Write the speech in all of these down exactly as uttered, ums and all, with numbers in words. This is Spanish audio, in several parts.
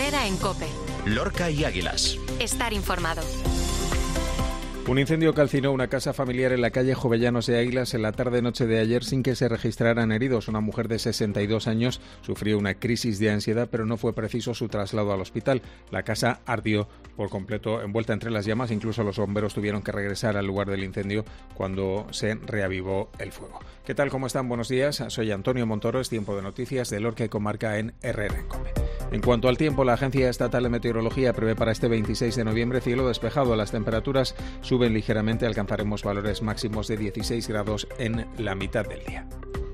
Herrera en COPE. Lorca y Águilas. Estar informado. Un incendio calcinó una casa familiar en la calle Jovellanos de Águilas en la tarde-noche de ayer sin que se registraran heridos. Una mujer de sesenta y dos años sufrió una crisis de ansiedad, pero no fue preciso su traslado al hospital. La casa ardió por completo, envuelta entre las llamas. Incluso los bomberos tuvieron que regresar al lugar del incendio cuando se reavivó el fuego. ¿Qué tal? ¿Cómo están? Buenos días. Soy Antonio Montoro. Es tiempo de noticias de Lorca y Comarca en Herrera en COPE. En cuanto al tiempo, la Agencia Estatal de Meteorología prevé para este veintiséis de noviembre cielo despejado. Las temperaturas suben ligeramente, alcanzaremos valores máximos de dieciséis grados en la mitad del día.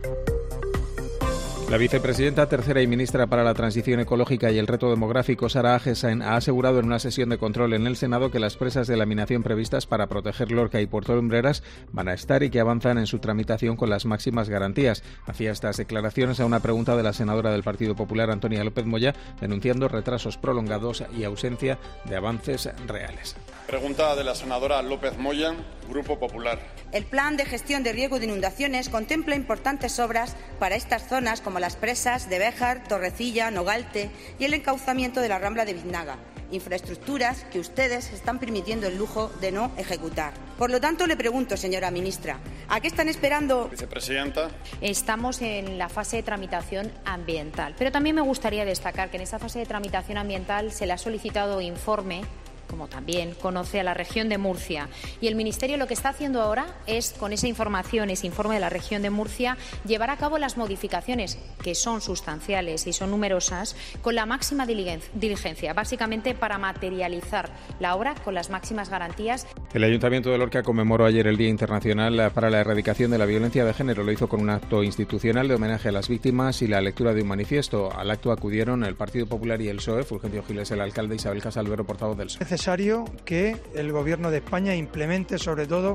La vicepresidenta tercera y ministra para la Transición Ecológica y el Reto Demográfico, Sara Agesain, ha asegurado en una sesión de control en el Senado que las presas de laminación previstas para proteger Lorca y Puerto Lumbreras van a estar y que avanzan en su tramitación con las máximas garantías. Hacía estas declaraciones a una pregunta de la senadora del Partido Popular, Antonia López Moya, denunciando retrasos prolongados y ausencia de avances reales. Pregunta de la senadora López Moya, Grupo Popular. El plan de gestión de riesgo de inundaciones contempla importantes obras para estas zonas como las presas de Béjar, Torrecilla, Nogalte y el encauzamiento de la Rambla de Biznaga. Infraestructuras que ustedes están permitiendo el lujo de no ejecutar. Por lo tanto, le pregunto, señora ministra, ¿a qué están esperando? Vicepresidenta. Estamos en la fase de tramitación ambiental, pero también me gustaría destacar que en esta fase de tramitación ambiental se le ha solicitado informe, como también conoce a la región de Murcia. Y el Ministerio lo que está haciendo ahora es, con esa información, ese informe de la región de Murcia, llevar a cabo las modificaciones, que son sustanciales y son numerosas, con la máxima diligencia, básicamente para materializar la obra con las máximas garantías. El Ayuntamiento de Lorca conmemoró ayer el Día Internacional para la Erradicación de la Violencia de Género. Lo hizo con un acto institucional de homenaje a las víctimas y la lectura de un manifiesto. Al acto acudieron el Partido Popular y el P S O E, Fulgencio Giles, el alcalde, Isabel Casalvero, portavoz del P S O E. Es necesario que el Gobierno de España implemente sobre todo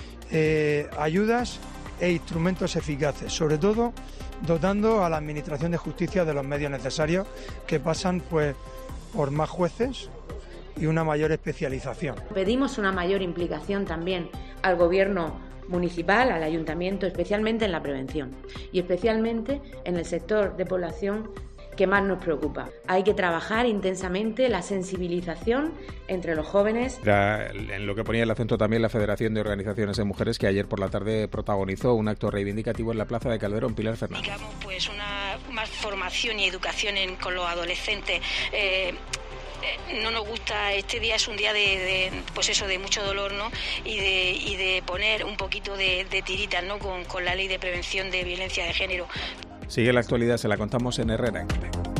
eh, ayudas e instrumentos eficaces, sobre todo dotando a la Administración de Justicia de los medios necesarios, que pasan pues por más jueces y una mayor especialización. Pedimos una mayor implicación también al Gobierno municipal, al Ayuntamiento, especialmente en la prevención y especialmente en el sector de población que más nos preocupa. Hay que trabajar intensamente la sensibilización entre los jóvenes. Era en lo que ponía el acento también la Federación de Organizaciones de Mujeres, que ayer por la tarde protagonizó un acto reivindicativo en la Plaza de Calderón. Pilar Fernández. Digamos, pues una más formación y educación en, con los adolescentes. Eh, No nos gusta, este día es un día de, de pues eso, de mucho dolor, ¿no? Y de, y de poner un poquito de, de tiritas, ¿no? Con, con la ley de prevención de violencia de género. Sigue la actualidad, se la contamos en Herrera en COPE.